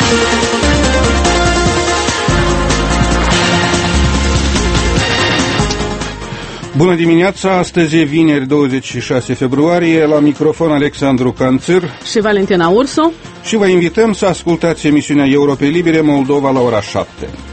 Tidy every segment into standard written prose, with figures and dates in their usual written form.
Bună dimineața, astăzi e vineri 26 februarie, la microfon Alexandru Canțir și Valentina Ursu și vă invităm să ascultați emisiunea Europei Libere Moldova la ora 7.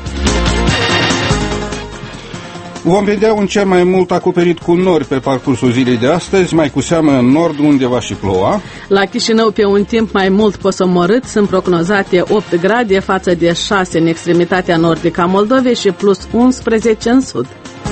Vom vedea un cer mai mult acoperit cu nori pe parcursul zilei de astăzi, mai cu seamă în nord, unde va și ploua. La Chișinău, pe un timp mai mult posomorât, sunt prognozate 8 grade față de 6 în extremitatea nordică a Moldovei și plus 11 în sud.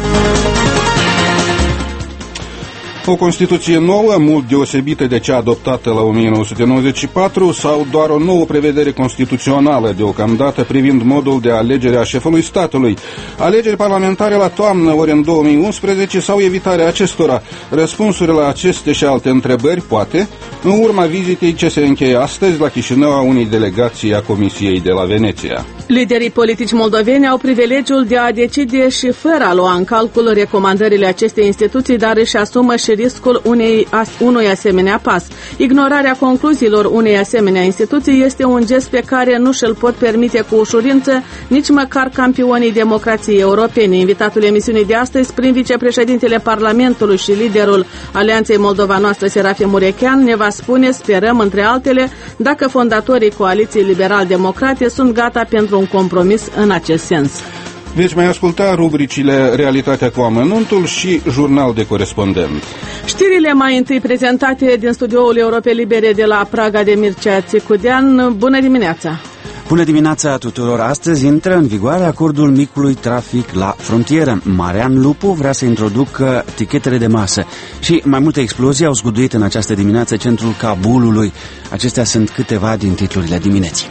O Constituție nouă, mult deosebită de cea adoptată la 1994, sau doar o nouă prevedere constituțională deocamdată privind modul de alegere a șefului statului? Alegeri parlamentare la toamnă, ori în 2011, sau evitarea acestora? Răspunsurile la aceste și alte întrebări, poate, în urma vizitei ce se încheie astăzi la Chișinău a unei delegații a Comisiei de la Veneția. Liderii politici moldoveni au privilegiul de a decide și fără a lua în calcul recomandările acestei instituții, dar își asumă și riscul unui asemenea pas. Ignorarea concluziilor unei asemenea instituții este un gest pe care nu și-l pot permite cu ușurință nici măcar campionii democrației europene. Invitatul emisiunii de astăzi, prin vicepreședintele Parlamentului și liderul Alianței Moldova Noastră, Serafim Murechean, ne va spune, sperăm, între altele, dacă fondatorii Coaliției Liberal-Democrate sunt gata pentru un compromis în acest sens. Veți mai asculta rubricile Realitatea cu amănuntul și Jurnal de corespondent. Știrile mai întâi prezentate din studioul Europei Libere de la Praga de Mircea Țicudean. Bună dimineața! Bună dimineața tuturor! Astăzi intră în vigoare acordul micului trafic la frontieră. Marian Lupu vrea să introducă tichetele de masă și mai multe explozii au zguduit în această dimineață centrul Kabulului. Acestea sunt câteva din titlurile dimineții.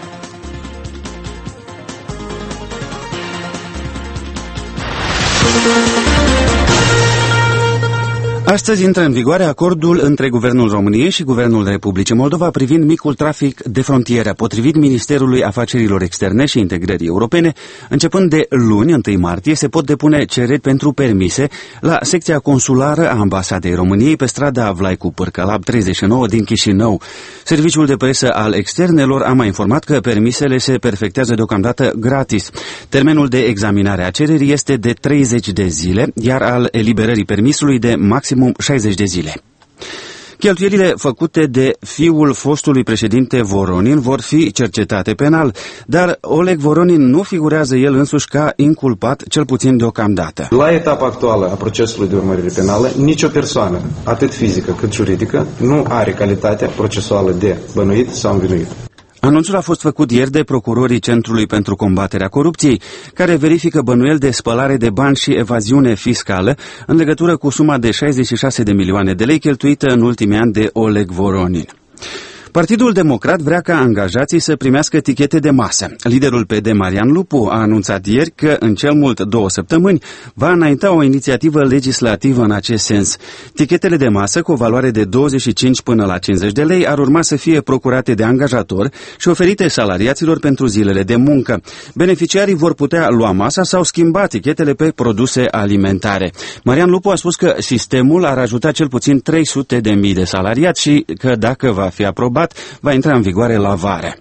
Astăzi intră în vigoare acordul între Guvernul României și Guvernul Republicii Moldova privind micul trafic de frontieră. Potrivit Ministerului Afacerilor Externe și Integrării Europene, începând de luni, 1 martie, se pot depune cereri pentru permise la secția consulară a Ambasadei României pe strada Vlaicu Pârcălab 39 din Chișinău. Serviciul de presă al Externelor a mai informat că permisele se perfectează deocamdată gratis. Termenul de examinare a cererii este de 30 de zile, iar al eliberării permisului de maxim 60 de zile. Cheltuielile făcute de fiul fostului președinte Voronin vor fi cercetate penal, dar Oleg Voronin nu figurează el însuși ca inculpat, cel puțin deocamdată. La etapa actuală a procesului de urmărire penală, nicio persoană, atât fizică cât juridică, nu are calitatea procesuală de bănuit sau învinuit. Anunțul a fost făcut ieri de procurorii Centrului pentru Combaterea Corupției, care verifică bănuieli de spălare de bani și evaziune fiscală în legătură cu suma de 66 de milioane de lei cheltuită în ultimii ani de Oleg Voronin. Partidul Democrat vrea ca angajații să primească tichete de masă. Liderul PD, Marian Lupu, a anunțat ieri că în cel mult 2 săptămâni va înainta o inițiativă legislativă în acest sens. Tichetele de masă cu o valoare de 25 până la 50 de lei ar urma să fie procurate de angajator și oferite salariaților pentru zilele de muncă. Beneficiarii vor putea lua masa sau schimba tichetele pe produse alimentare. Marian Lupu a spus că sistemul ar ajuta cel puțin 300.000 de salariați și că dacă va fi aprobat, va intra în vigoare la vară.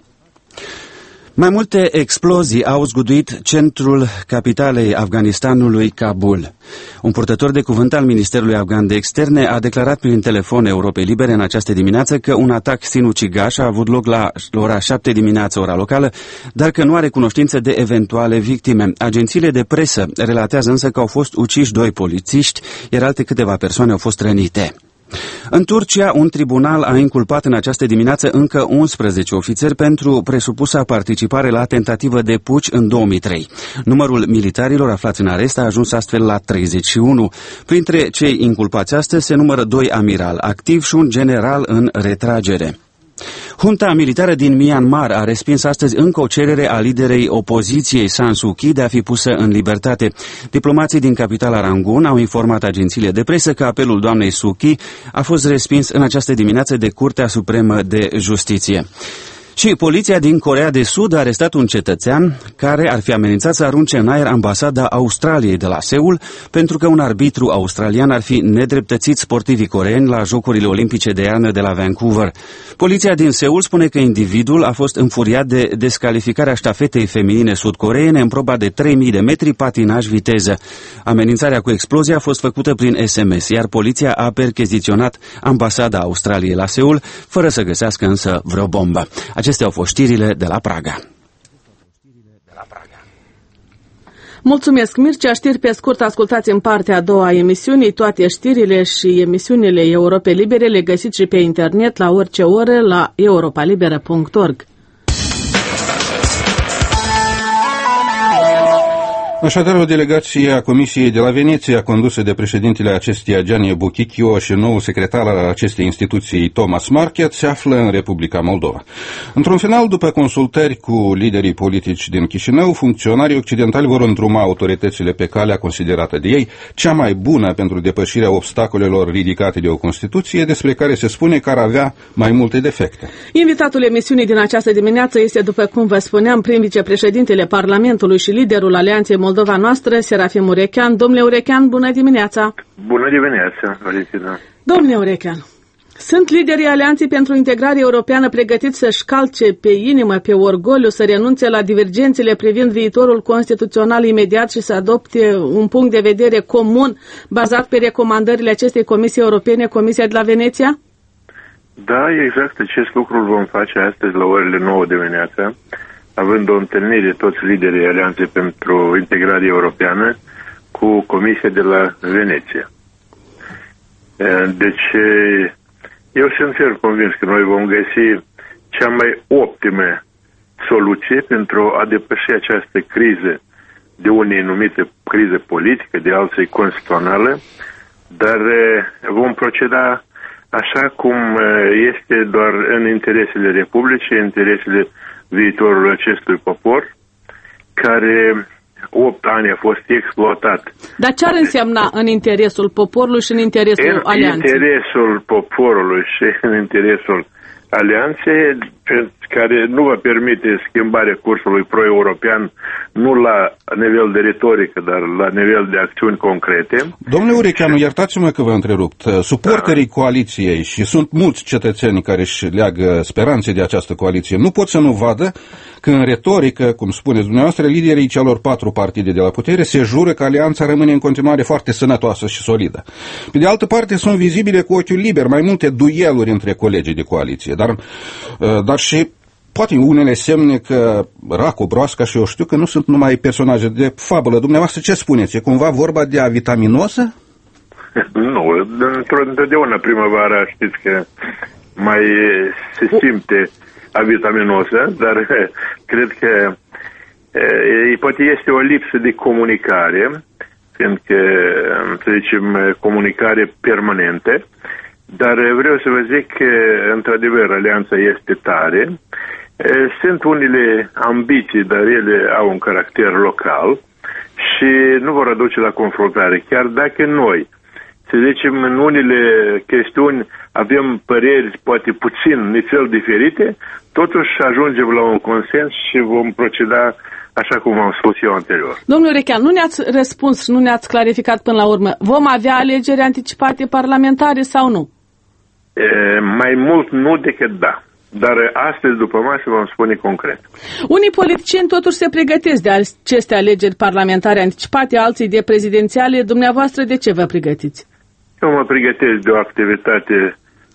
Mai multe explozii au zguduit centrul capitalei Afganistanului, Kabul. Un purtător de cuvânt al Ministerului Afgan de Externe a declarat prin telefon Europei Libere în această dimineață că un atac sinucigaș a avut loc la ora 7 dimineață, ora locală, dar că nu are cunoștință de eventuale victime. Agențiile de presă relatează însă că au fost uciși 2 polițiști, iar alte câteva persoane au fost rănite. În Turcia, un tribunal a inculpat în această dimineață încă 11 ofițeri pentru presupusa participare la tentativă de puci în 2003. Numărul militarilor aflați în arest a ajuns astfel la 31. Printre cei inculpați astăzi se numără 2 amiral activi și un general în retragere. Junta militară din Myanmar a respins astăzi încă o cerere a liderei opoziției San Suu Kyi de a fi pusă în libertate. Diplomații din capitala Rangoon au informat agențiile de presă că apelul doamnei Suu Kyi a fost respins în această dimineață de Curtea Supremă de Justiție. Și poliția din Coreea de Sud a arestat un cetățean care ar fi amenințat să arunce în aer ambasada Australiei de la Seul pentru că un arbitru australian ar fi nedreptățit sportivii coreeni la Jocurile Olimpice de iarnă de la Vancouver. Poliția din Seul spune că individul a fost înfuriat de descalificarea ștafetei feminine sud-coreene în proba de 3000 de metri patinaj viteză. Amenințarea cu explozie a fost făcută prin SMS, iar poliția a percheziționat ambasada Australiei la Seul, fără să găsească însă vreo bombă. Acestea au fost știrile de la Praga. Mulțumesc, Mircea. Știri pe scurt, ascultați în partea a doua a emisiunii. Toate știrile și emisiunile Europe Libere le găsiți și pe internet la orice oră la europalibera.org. Așadar, o delegație a Comisiei de la Veneția, condusă de președintele acesteia Gianni Buchichio și noul secretar al acestei instituții Thomas Market, se află în Republica Moldova. Într-un final, după consultări cu liderii politici din Chișinău, funcționarii occidentali vor îndruma autoritățile pe calea considerată de ei cea mai bună pentru depășirea obstacolelor ridicate de o Constituție, despre care se spune că ar avea mai multe defecte. Invitatul emisiunii din această dimineață este, după cum vă spuneam, prim vicepreședintele Parlamentului și liderul Alianței Moldova Noastră, Serafim Urechean. Domnule Urechean, bună dimineața! Bună dimineața, Valentina! Domnule Urechean, sunt liderii Alianței pentru Integrare Europeană pregătiți să-și calce pe inimă, pe orgoliu, să renunțe la divergențele privind viitorul constituțional imediat și să adopte un punct de vedere comun bazat pe recomandările acestei Comisii Europene, Comisia de la Veneția? Da, exact. Acest lucru îl vom face astăzi la orele 9 dimineața, având o întâlnire toți liderii Alianței pentru Integrare Europeană cu Comisia de la Veneția. Deci, eu sunt sincer convins că noi vom găsi cea mai optimă soluție pentru a depăși această criză, de unii numite criză politică, de alții constituțională, dar vom proceda așa cum este doar în interesele Republicii, în interesele viitorul acestui popor, care 8 ani a fost exploatat. Dar ce ar însemna în interesul poporului și în interesul Alianței? În interesul poporului și în interesul Alianței, care nu va permite schimbarea cursului pro-european, nu la nivel de retorică, dar la nivel de acțiuni concrete. Domnule Urecheanu, iertați-mă că vă întrerup. Suporterii coaliției, și sunt mulți cetățeni care își leagă speranțe de această coaliție, nu pot să nu vadă că în retorică, cum spuneți dumneavoastră, liderii celor 4 partide de la putere se jură că alianța rămâne în continuare foarte sănătoasă și solidă. Pe de altă parte, sunt vizibile cu ochiul liber mai multe dueluri între colegii de coaliție, dar și poate unele semne că Racu, Broasca și eu știu că nu sunt numai personaje de fabulă. Dumneavoastră ce spuneți? E cumva vorba de avitaminosă? Nu, întotdeauna primăvara știți că mai se simte avitaminosă, dar cred că poate este o lipsă de comunicare, fiindcă, să zicem, comunicare permanentă, dar vreau să vă zic că, într-adevăr, alianța este tare. Sunt unele ambiții, dar ele au un caracter local și nu vor aduce la confruntare. Chiar dacă noi, să zicem, în unele chestiuni avem păreri poate puțin, nițel diferite, totuși ajungem la un consens și vom proceda așa cum am spus eu anterior. Domnule Urechean, nu ne-ați răspuns, nu ne-ați clarificat până la urmă. Vom avea alegeri anticipate parlamentare sau nu? Mai mult nu decât da. Dar astăzi, după masă, vom spune concret. Unii politicieni totuși se pregătesc de aceste alegeri parlamentare anticipate, alții de prezidențiale. Dumneavoastră, de ce vă pregătiți? Eu mă pregătesc de o activitate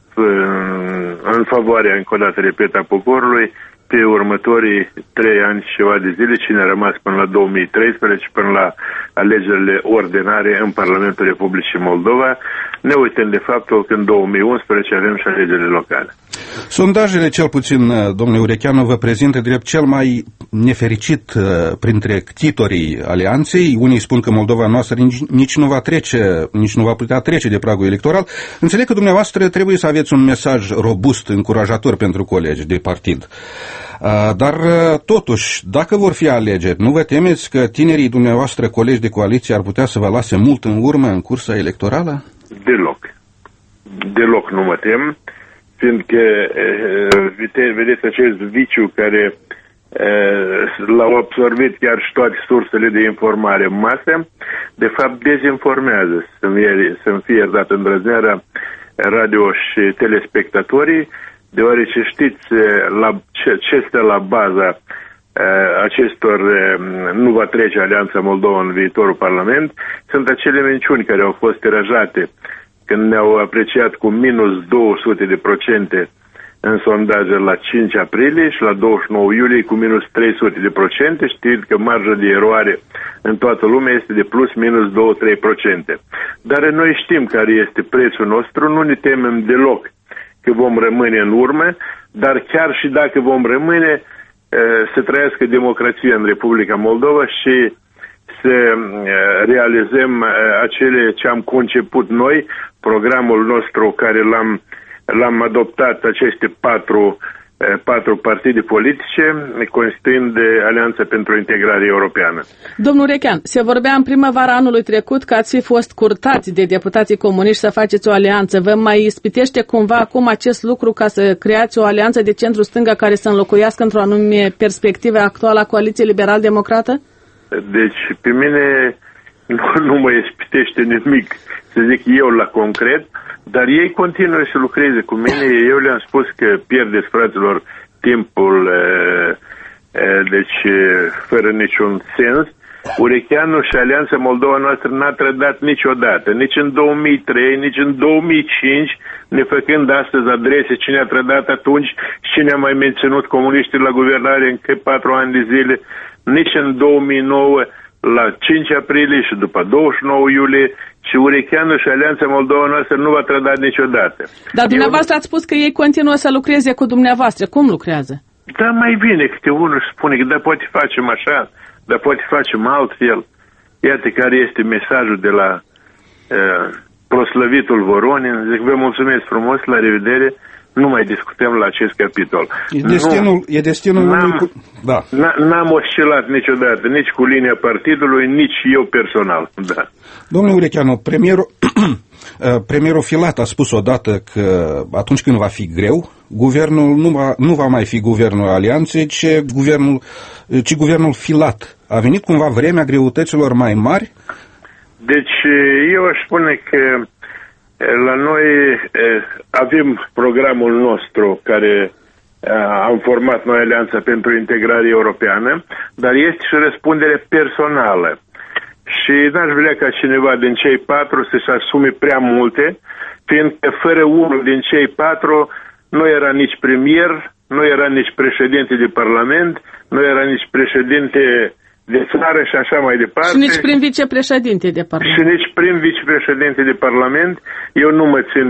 în favoarea, încă o dată, repet, a poporului, pe următorii 3 ani și ceva de zile, cine a rămas până la 2013, până la alegerile ordinare în Parlamentul Republicii Moldova, ne uităm de faptul că în 2011 avem și alegerile locale. Sondajele, cel puțin, domnule Urecheanu, vă prezintă drept cel mai nefericit printre ctitorii alianței. Unii spun că Moldova noastră nici nu va putea trece de pragul electoral. Înțeleg că dumneavoastră trebuie să aveți un mesaj robust, încurajator pentru colegi de partid. Dar, totuși, dacă vor fi alegeri, nu vă temeți că tinerii dumneavoastră colegi de coaliție ar putea să vă lase mult în urmă în cursa electorală? Deloc. Deloc nu mă tem. fiindcă, vedeți, acest viciu care l-au absorbit chiar și toate sursele de informare în masă, de fapt dezinformează, să-mi fie iertată îndrăznerea, radio și telespectatorii, deoarece știți ce stă la baza acestor nu va trece Alianța Moldova în viitorul Parlament, sunt acele minciuni care au fost tirajate când ne-au apreciat cu minus 200% în sondaje la 5 aprilie și la 29 iulie cu minus 300%, știind că marja de eroare în toată lumea este de plus minus 2-3%. Dar noi știm care este prețul nostru, nu ne temem deloc că vom rămâne în urmă, dar chiar și dacă vom rămâne, să trăiască democrația în Republica Moldova și să realizăm acele ce am conceput noi, programul nostru care l-am adoptat, aceste patru partide politice, constituind Alianța pentru Integrare Europeană. Domnul Urechean, se vorbea în primăvara anului trecut că ați fi fost curtați de deputații comuniști să faceți o alianță. Vă mai ispitește cumva acum acest lucru ca să creați o alianță de centru-stânga care să înlocuiască într-o anume perspectivă actuală a Coaliției Liberal-Democrată? Deci, pe mine nu mă ispitește nimic, să zic eu la concret, dar ei continuă să lucreze cu mine. Eu le-am spus că pierdeți, fraților, timpul, deci fără niciun sens. Urecheanu și Alianța Moldova noastră n-a trădat niciodată, nici în 2003, nici în 2005, ne făcând astăzi adrese cine a trădat atunci, cine a mai menținut comuniștii la guvernare încă 4 ani de zile, nici în 2009, la 5 aprilie și după 29 iulie, și Urecheanu și Alianța Moldova noastră nu va trăda niciodată. Dar dumneavoastră ați spus că ei continuă să lucreze cu dumneavoastră. Cum lucrează? Da, mai bine, câte unul spune că da, poate facem așa, dar poate facem altfel. Iată care este mesajul de la proslăvitul Voronin. Zic, vă mulțumesc frumos, la revedere, nu mai discutăm la acest capitol. E destinul da. N-am oscilat niciodată, nici cu linia partidului, nici eu personal. Da. Domnule Urecheanu, premierul Filat a spus odată că atunci când va fi greu, guvernul nu va mai fi guvernul Alianței, ci guvernul Filat. A venit cumva vremea greutăților mai mari? Deci eu aș spune că la noi avem programul nostru care am format noi Alianța pentru Integrare Europeană, dar este și răspundere personală. Și n-aș vrea ca cineva din cei 4 să-și asume prea multe, fiindcă fără unul din cei 4 nu era nici premier, nu era nici președinte de parlament, nu era nici președinte de țară și așa mai departe. Și nici prim vicepreședinte de parlament. Și nici prim vicepreședinte de parlament. Eu nu mă țin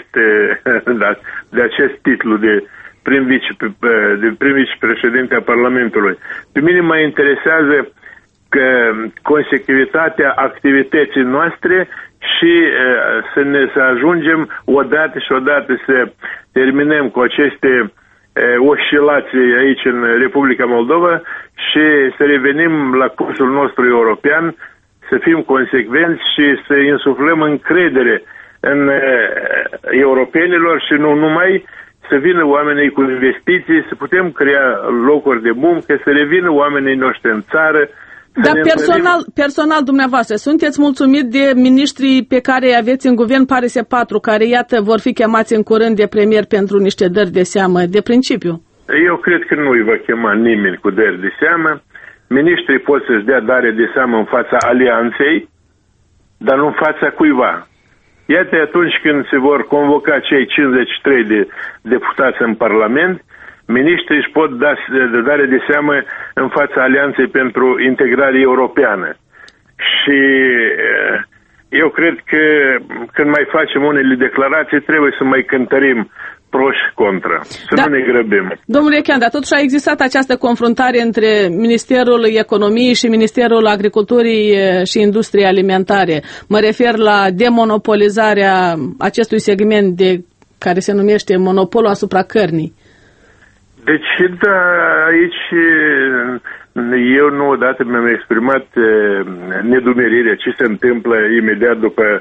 de acest titlu de prim vicepreședinte a Parlamentului. Pe mine mă interesează că consecvitatea activității noastre și să ajungem odată și odată să terminăm cu aceste oscilații aici în Republica Moldova și să revenim la cursul nostru european, să fim consecvenți și să insuflăm încredere în europenilor și nu numai, să vină oamenii cu investiții, să putem crea locuri de muncă, să revină oamenii noștri în țară. Dar personal dumneavoastră, sunteți mulțumit de miniștrii pe care îi aveți în guvern, pare să 4, care, iată, vor fi chemați în curând de premier pentru niște dări de seamă, de principiu? Eu cred că nu îi va chema nimeni cu dări de seamă. Miniștrii pot să-și dea dare de seamă în fața alianței, dar nu în fața cuiva. Iată, atunci când se vor convoca cei 53 de deputați în Parlament, miniștrii își pot da dare de seamă în fața Alianței pentru Integrare Europeană. Și eu cred că când mai facem unele declarații, trebuie să mai cântărim pro și contra, să nu ne grăbim. Domnule Urechean, dar totuși a existat această confruntare între Ministerul Economiei și Ministerul Agriculturii și Industriei Alimentare. Mă refer la demonopolizarea acestui segment care se numește monopolul asupra cărnii. Deci, da, aici eu nu odată mi-am exprimat nedumerirea ce se întâmplă imediat după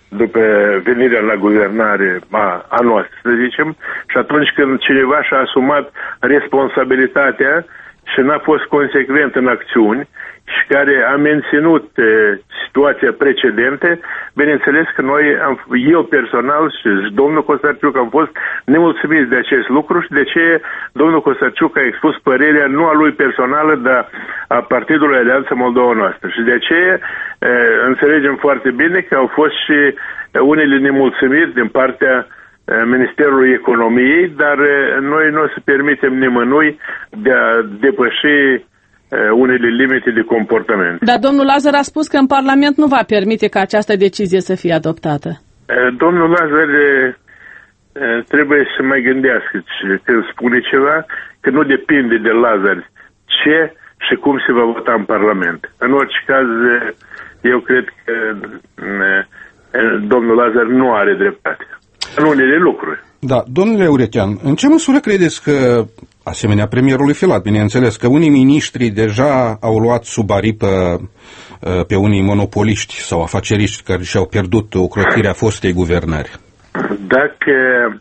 după venirea la guvernare a noastră, să zicem, și atunci când cineva și-a asumat responsabilitatea și n-a fost consecvent în acțiuni și care a menținut situația precedentă, bineînțeles că eu personal și domnul Cosarciuc am fost nemulțumiți de acest lucru și de ce domnul Cosarciuc a expus părerea nu a lui personală, dar a Partidului Alianța Moldova Noastră. Și de aceea înțelegem foarte bine că au fost și unele nemulțumiri din partea Ministerului Economiei, dar noi nu o să permitem nimănui de a depăși unele limite de comportament. Dar domnul Lazar a spus că în Parlament nu va permite ca această decizie să fie adoptată. Domnul Lazar trebuie să mai gândească când spune ceva, că nu depinde de Lazar ce și cum se va vota în Parlament. În orice caz, eu cred că domnul Lazar nu are dreptate în unele lucruri. Da, domnule Urechean, în ce măsură credeți că, asemenea premierului Filat, bineînțeles, că unii miniștri deja au luat sub aripă pe unii monopoliști sau afaceriști care și-au pierdut ocrotirea fostei guvernări? Dacă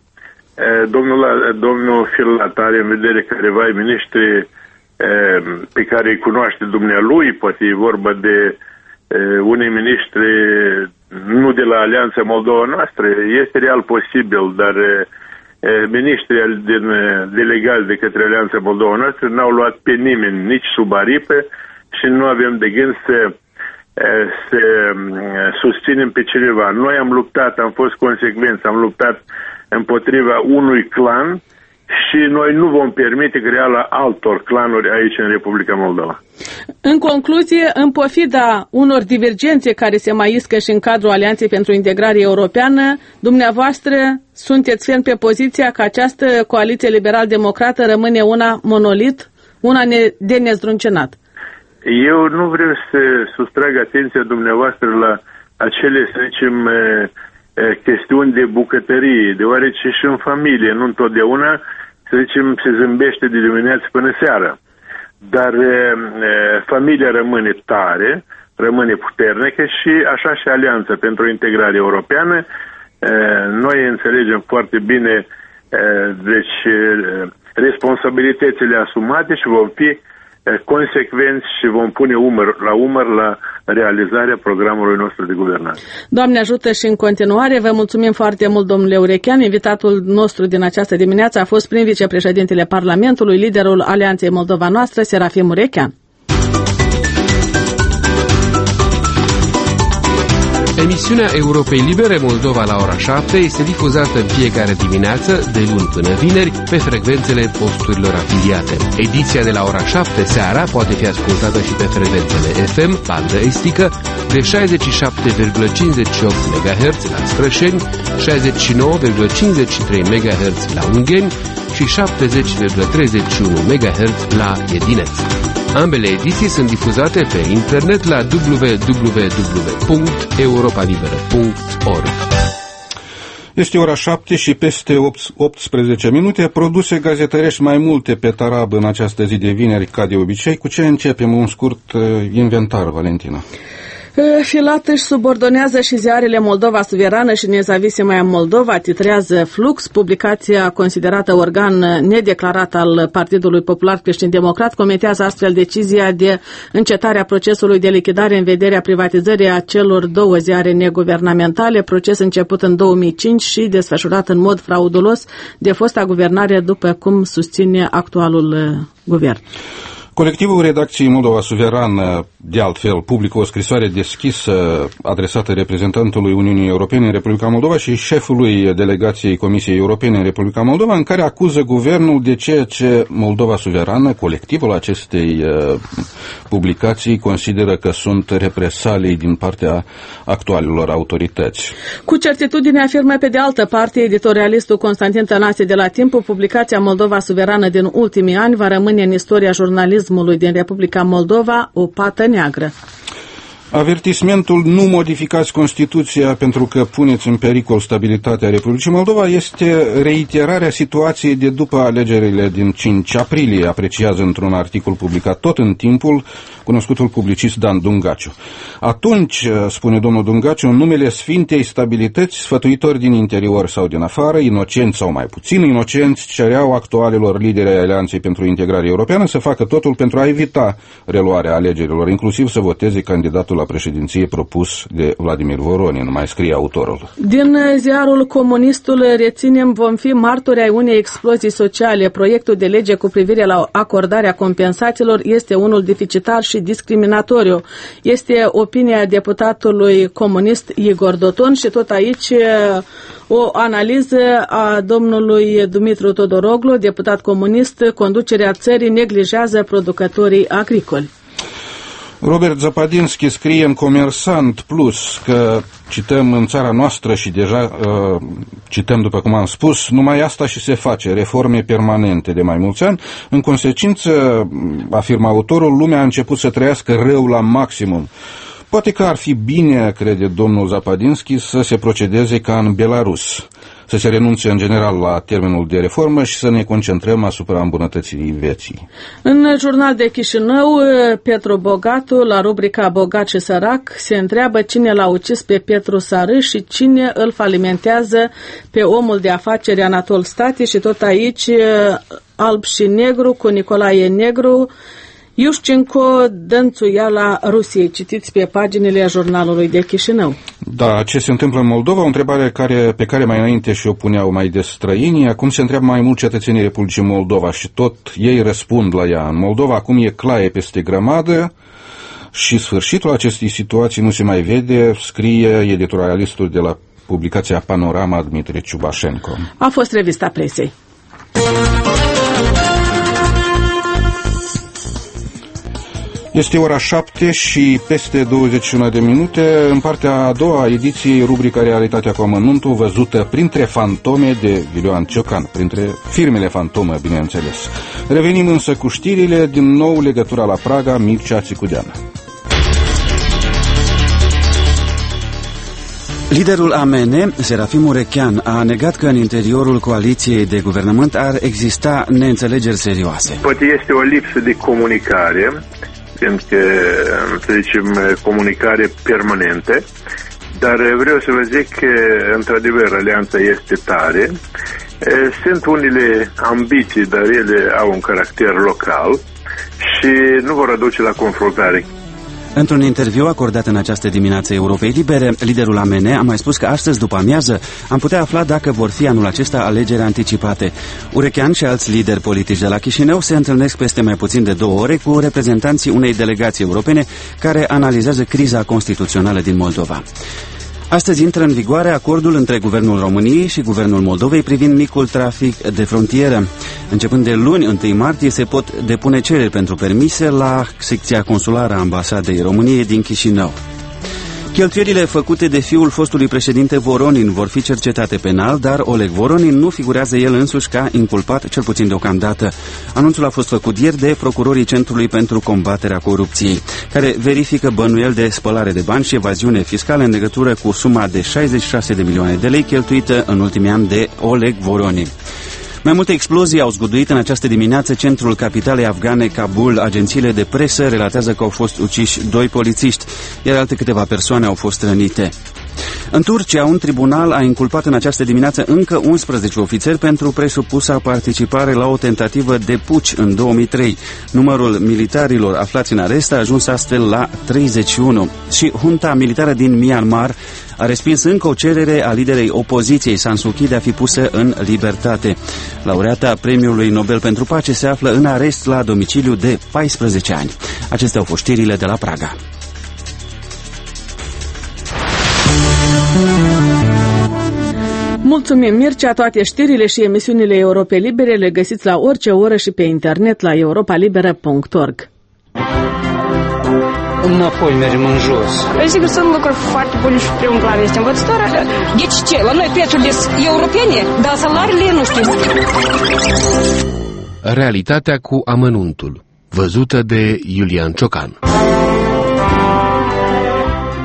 domnul Filat are în vedere careva miniștri pe care îi cunoaște dumnealui, poate e vorba de unii miniștri nu de la Alianța Moldova Noastră, este real posibil, dar miniștrii delegați de către Alianța Moldova Noastră n-au luat pe nimeni nici sub aripă și nu avem de gând să susținem pe cineva. Noi am luptat, am fost consecvenți, am luptat împotriva unui clan și noi nu vom permite crearea altor clanuri aici în Republica Moldova. În concluzie, în pofida unor divergențe care se mai iscă și în cadrul Alianței pentru Integrare Europeană, dumneavoastră sunteți ferm pe poziția că această coaliție liberal-democrată rămâne una monolit, una de nezdruncinat. Eu nu vreau să sustrag atenția dumneavoastră la acele, să zicem, chestiuni de bucătărie, deoarece și în familie, nu întotdeauna, să zicem, se zâmbește de dimineață până seara. Dar familia rămâne tare, rămâne puternică și așa și Alianța pentru Integrare Europeană. Noi înțelegem foarte bine deci responsabilitățile asumate și vom fi consecvenți și vom pune umăr la realizarea programului nostru de guvernare. Doamne ajută și în continuare. Vă mulțumim foarte mult, domnule Urechean. Invitatul nostru din această dimineață a fost prim vicepreședintele Parlamentului, liderul Alianței Moldova Noastră, Serafim Urechean. Emisiunea Europei Libere Moldova la ora 7 este difuzată în fiecare dimineață, de luni până vineri, pe frecvențele posturilor afiliate. Ediția de la ora 7 seara poate fi ascultată și pe frecvențele FM, bandă estică, de 67,58 MHz la Strășeni, 69,53 MHz la Ungheni și 70,31 MHz la Edineț. Ambele ediții sunt difuzate pe internet la www.europalibera.org. Este ora 7 și peste 18 minute. Produse gazetărești mai multe pe tarab în această zi de vineri, ca de obicei. Cu ce începem? Un scurt inventar, Valentina. Filat își subordonează și ziarele Moldova Suverană și Nezavisima Moldova, titrează Flux, publicația considerată organ nedeclarat al Partidului Popular Creștin-Democrat, comentează astfel decizia de încetare a procesului de lichidare în vederea privatizării a celor două ziare neguvernamentale, proces început în 2005 și desfășurat în mod fraudulos de fosta guvernare, după cum susține actualul guvern. Colectivul redacției Moldova Suverană, de altfel, publică o scrisoare deschisă adresată reprezentantului Uniunii Europene în Republica Moldova și șefului delegației Comisiei Europene în Republica Moldova, în care acuză guvernul de ceea ce Moldova Suverană, colectivul acestei publicații, consideră că sunt represalii din partea actualilor autorități. Cu certitudine afirmă pe de altă parte editorialistul Constantin Tănase de la Timpul, publicația Moldova Suverană din ultimii ani va rămâne în istoria jurnalismului din Republica Moldova o pată neagră. Avertismentul "nu modificați Constituția pentru că puneți în pericol stabilitatea Republicii Moldova" este reiterarea situației de după alegerile din 5 aprilie, apreciază într-un articol publicat tot în Timpul cunoscutul publicist Dan Dungaciu. Atunci, spune domnul Dungaciu, în numele Sfintei Stabilități, sfătuitori din interior sau din afară, inocenți sau mai puțin inocenți, cereau actualilor lideri ai Alianței pentru Integrare Europeană să facă totul pentru a evita reluarea alegerilor, inclusiv să voteze candidatul la președinție propus de Vladimir Voronin, mai scrie autorul. Din ziarul Comunistul reținem, vom fi martori ai unei explozii sociale. Proiectul de lege cu privire la acordarea compensațiilor este unul deficitar și discriminatoriu. Este opinia deputatului comunist Igor Doton și tot aici o analiză a domnului Dumitru Todoroglu, deputat comunist. Conducerea țării neglijează producătorii agricoli. Robert Zapadinski scrie în Comersant Plus că, cităm, în țara noastră și deja cităm după cum am spus, numai asta și se face, reforme permanente de mai mulți ani. În consecință, afirmă autorul, lumea a început să trăiască rău la maximum. Poate că ar fi bine, crede domnul Zapadinski, să se procedeze ca în Belarus, să se renunțe în general la termenul de reformă și să ne concentrăm asupra îmbunătățirii vieții. În Jurnal de Chișinău, Petru Bogatu, la rubrica Bogat și Sărac, se întreabă cine l-a ucis pe Petru Sarâ și cine îl falimentează pe omul de afaceri Anatol Stati și tot aici Alb și Negru cu Nicolae Negru, Iușcenco, dănțuiala Rusiei. Citiți pe paginile Jurnalului de Chișinău. Da, ce se întâmplă în Moldova, o întrebare pe care mai înainte și-o puneau mai des străinii, acum se întreabă mai mult cetățenii Republicii Moldova și tot ei răspund la ea. În Moldova acum e claie peste grămadă și sfârșitul acestei situații nu se mai vede, scrie editorialistul de la publicația Panorama Dmitri Ciubașenko. A fost revista presei. Este ora 7 și peste 21 de minute. În partea a doua a ediției, rubrica Realitatea cu amănuntul, văzută printre fantome de Iulian Ciocan, printre firmele fantomă, bineînțeles. Revenim însă cu știrile, din nou legătura la Praga, Mircea Țicudean. Liderul AMN, Serafim Urechean, a negat că în interiorul coaliției de guvernământ ar exista neînțelegeri serioase. Poate este o lipsă de comunicare, pentru că, să zicem, comunicare permanentă, dar vreau să vă zic că, într-adevăr, alianța este tare. Sunt unele ambiții, dar ele au un caracter local și nu vor aduce la confruntare. Într-un interviu acordat în această dimineață Europei Libere, liderul AMN a mai spus că astăzi, după amiază, am putea afla dacă vor fi anul acesta alegeri anticipate. Urechean și alți lideri politici de la Chișinău se întâlnesc peste mai puțin de 2 ore cu reprezentanții unei delegații europene care analizează criza constituțională din Moldova. Astăzi intră în vigoare acordul între Guvernul României și Guvernul Moldovei privind micul trafic de frontieră. Începând de luni, 1 martie, se pot depune cereri pentru permise la secția consulară a Ambasadei României din Chișinău. Cheltuielile făcute de fiul fostului președinte Voronin vor fi cercetate penal, dar Oleg Voronin nu figurează el însuși ca inculpat, cel puțin deocamdată. Anunțul a fost făcut ieri de procurorii Centrului pentru Combaterea Corupției, care verifică bănuieli de spălare de bani și evaziune fiscală în legătură cu suma de 66 de milioane de lei cheltuită în ultimii ani de Oleg Voronin. Mai multe explozii au zguduit în această dimineață centrul capitalei afgane, Kabul. Agențiile de presă relatează că au fost uciși 2 polițiști, iar alte câteva persoane au fost rănite. În Turcia, un tribunal a inculpat în această dimineață încă 11 ofițeri pentru presupusa participare la o tentativă de puci în 2003. Numărul militarilor aflați în arest a ajuns astfel la 31. Și junta militară din Myanmar a respins încă o cerere a liderei opoziției, San Suu Kyi, de a fi pusă în libertate. Laureata Premiului Nobel pentru Pace se află în arest la domiciliu de 14 ani. Acestea au fost știrile de la Praga. Mulțumim, Mircea. Toate știrile și emisiunile Europei Libere le găsiți la orice oră și pe internet la europalibera.org. Înapoi mergem în jos. Sigur, sunt lucruri foarte bune și primul plan este învățătoarea. Deci ce? La noi prețurile sunt europene, dar salariile nu știu. Realitatea cu amănuntul, văzută de Iulian Ciocan.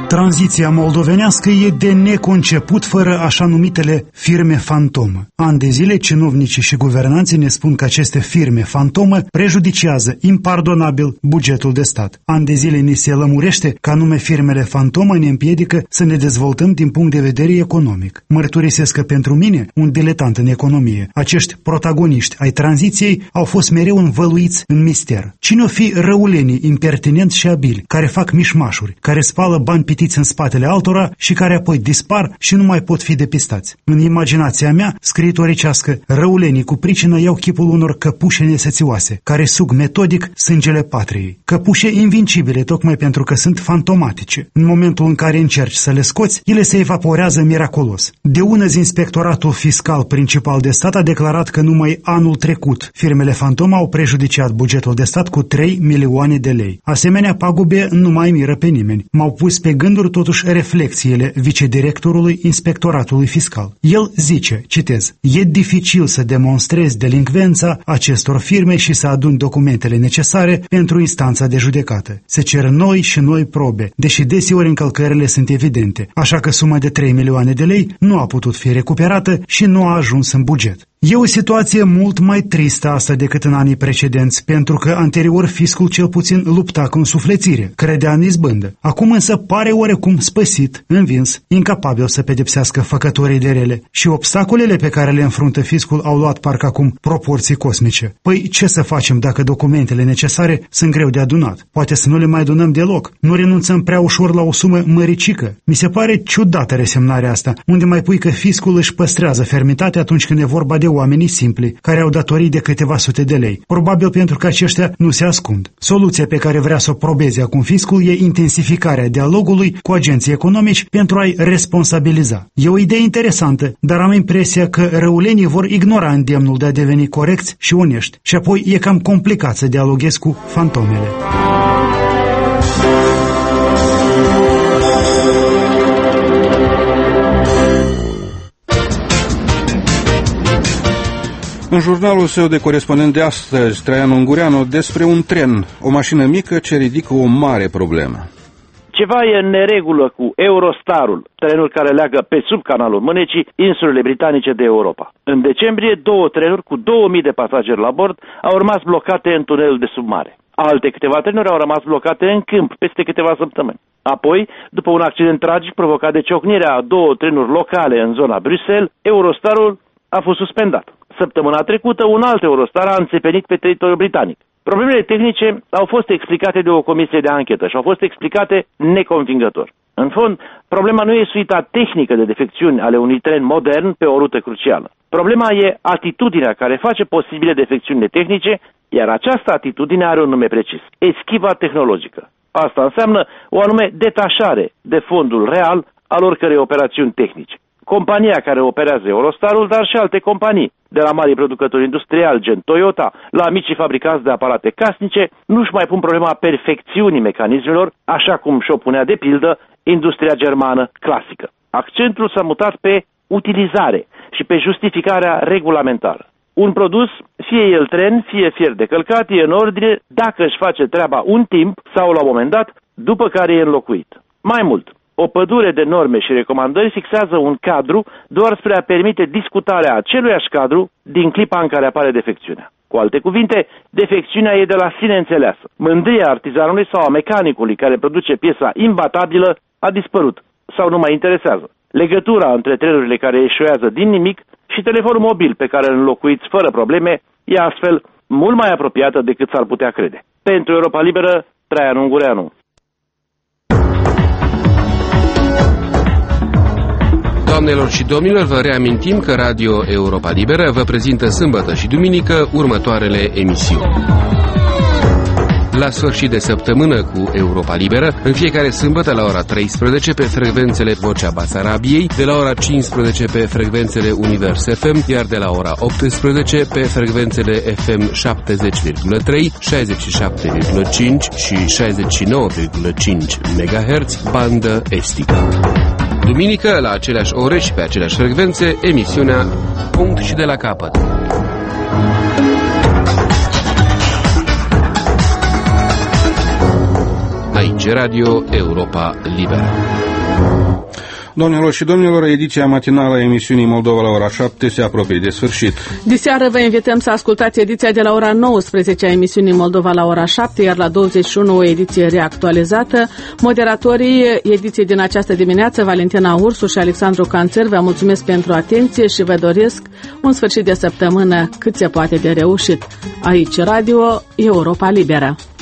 Tranziția moldovenească e de neconceput fără așa numitele firme fantomă. Ani de zile, cinovnicii și guvernanții ne spun că aceste firme fantomă prejudiciază impardonabil bugetul de stat. Ani de zile ni se lămurește că anume firmele fantomă ne împiedică să ne dezvoltăm din punct de vedere economic. Mărturisesc că pentru mine, un diletant în economie, acești protagoniști ai tranziției au fost mereu învăluiți în mister. Cine o fi răulenii impertinenți și abili, care fac mișmașuri, care spală bani pitiți în spatele altora și care apoi dispar și nu mai pot fi depistați. În imaginația mea, scriitoricească, răulenii cu pricină iau chipul unor căpușe nesățioase, care sug metodic sângele patriei. Căpușe invincibile, tocmai pentru că sunt fantomatice. În momentul în care încerci să le scoți, ele se evaporează miraculos. De ună zi, inspectoratul fiscal principal de stat a declarat că numai anul trecut firmele fantomă au prejudiciat bugetul de stat cu 3 milioane de lei. Asemenea pagube nu mai miră pe nimeni. M-au pus pe gânduri totuși reflexiile vicedirectorului inspectoratului fiscal. El zice, citez, e dificil să demonstrezi delincvența acestor firme și să aduni documentele necesare pentru instanța de judecată. Se cer noi și noi probe, deși deseori încălcările sunt evidente, așa că suma de 3 milioane de lei nu a putut fi recuperată și nu a ajuns în buget. E o situație mult mai tristă asta decât în anii precedenți, pentru că anterior fiscul cel puțin lupta cu însuflețire, credea în izbândă. Acum însă pare oarecum spăsit, învins, incapabil să pedepsească făcătorii de rele și obstacolele pe care le înfruntă fiscul au luat parcă acum proporții cosmice. Păi ce să facem dacă documentele necesare sunt greu de adunat? Poate să nu le mai adunăm deloc? Nu renunțăm prea ușor la o sumă măricică? Mi se pare ciudată resemnarea asta, unde mai pui că fiscul își păstrează fermitatea atunci când e vorba de oamenii simpli, care au datorii de câteva sute de lei. Probabil pentru că aceștia nu se ascund. Soluția pe care vrea să o probeze acum fiscul e intensificarea dialogului cu agenții economici pentru a-i responsabiliza. E o idee interesantă, dar am impresia că răulenii vor ignora îndemnul de a deveni corecți și onești și apoi e cam complicat să dialoghezi cu fantomele. În jurnalul său de corespondent de astăzi, Traian Ungureanu, despre un tren, o mașină mică ce ridică o mare problemă. Ceva e în neregulă cu Eurostarul, trenul care leagă pe sub canalul Mânecii insulele britanice de Europa. În decembrie, 2 trenuri cu 2000 de pasageri la bord au rămas blocate în tunelul de sub mare. Alte câteva trenuri au rămas blocate în câmp peste câteva săptămâni. Apoi, după un accident tragic provocat de ciocnirea a 2 trenuri locale în zona Bruxelles, Eurostarul a fost suspendat. Săptămâna trecută, un alt Eurostar a înțepenit pe teritoriul britanic. Problemele tehnice au fost explicate de o comisie de anchetă și au fost explicate neconvingător. În fond, problema nu e suita tehnică de defecțiuni ale unui tren modern pe o rută crucială. Problema e atitudinea care face posibile defecțiunile tehnice, iar această atitudine are un nume precis: eschiva tehnologică. Asta înseamnă o anume detașare de fondul real al oricărei operațiuni tehnice. Compania care operează Eurostarul, dar și alte companii, de la mari producători industriali, gen Toyota, la micii fabricanți de aparate casnice, nu-și mai pun problema perfecțiunii mecanismelor, așa cum și-o punea de pildă industria germană clasică. Accentul s-a mutat pe utilizare și pe justificarea regulamentară. Un produs, fie el tren, fie fier de călcat, e în ordine dacă își face treaba un timp sau la un moment dat, după care e înlocuit. Mai mult, o pădure de norme și recomandări fixează un cadru doar spre a permite discutarea aceluiași cadru din clipa în care apare defecțiunea. Cu alte cuvinte, defecțiunea e de la sine înțeleasă. Mândria artizanului sau a mecanicului care produce piesa imbatabilă a dispărut sau nu mai interesează. Legătura între trenurile care eșuează din nimic și telefonul mobil pe care îl înlocuiți fără probleme e astfel mult mai apropiată decât s-ar putea crede. Pentru Europa Liberă, Traian Ungureanu. Doamnelor și domnilor, vă reamintim că Radio Europa Liberă vă prezintă sâmbătă și duminică următoarele emisiuni. La sfârșit de săptămână cu Europa Liberă, în fiecare sâmbătă la ora 13 pe frecvențele Vocea Basarabiei, de la ora 15 pe frecvențele Univers FM, iar de la ora 18 pe frecvențele FM 70,3, 67,5 și 69,5 MHz, bandă estică. Duminică, la aceleași ore și pe aceleași frecvențe, emisiunea Punct și de la capăt. Aici, Aici Radio Europa Liberă. Doamnelor și domnilor, ediția matinală a emisiunii Moldova la ora 7 se apropie de sfârșit. Diseară vă invităm să ascultați ediția de la ora 19 a emisiunii Moldova la ora 7, iar la 21 o ediție reactualizată. Moderatorii ediției din această dimineață, Valentina Ursu și Alexandru Canțer, vă mulțumesc pentru atenție și vă doresc un sfârșit de săptămână cât se poate de reușit. Aici Radio Europa Liberă.